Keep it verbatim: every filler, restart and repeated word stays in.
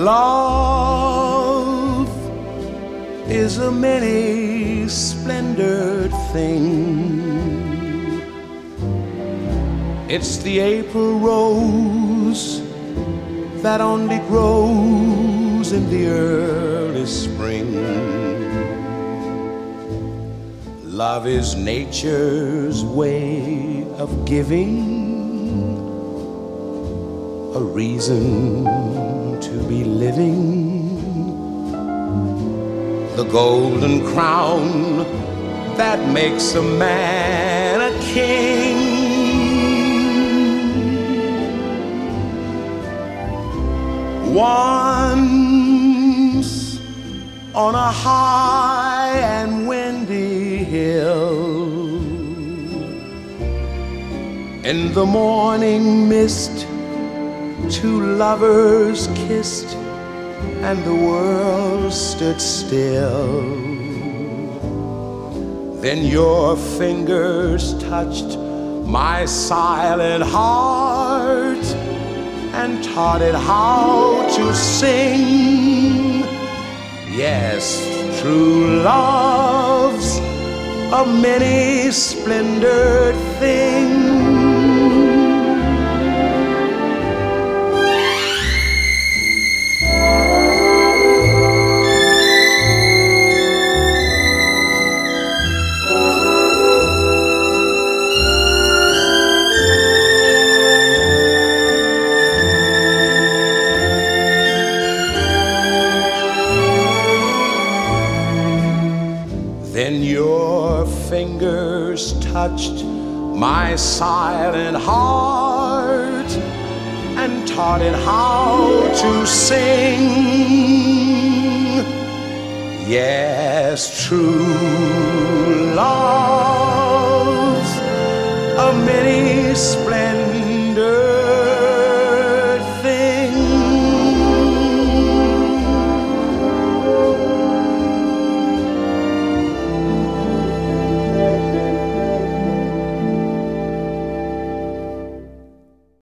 Love is a many splendored thing. It's the April rose that only grows in the early spring. Love is nature's way of giving a reason to be living, the golden crown that makes a man a king. Once on a high and windy hill, in the morning mist, two lovers kissed and the world stood still. Then your fingers touched my silent heart and taught it how to sing. Yes, true love's a many splendored thing. Then your fingers touched my silent heart and taught it how to sing. Yes, true love's a many splendid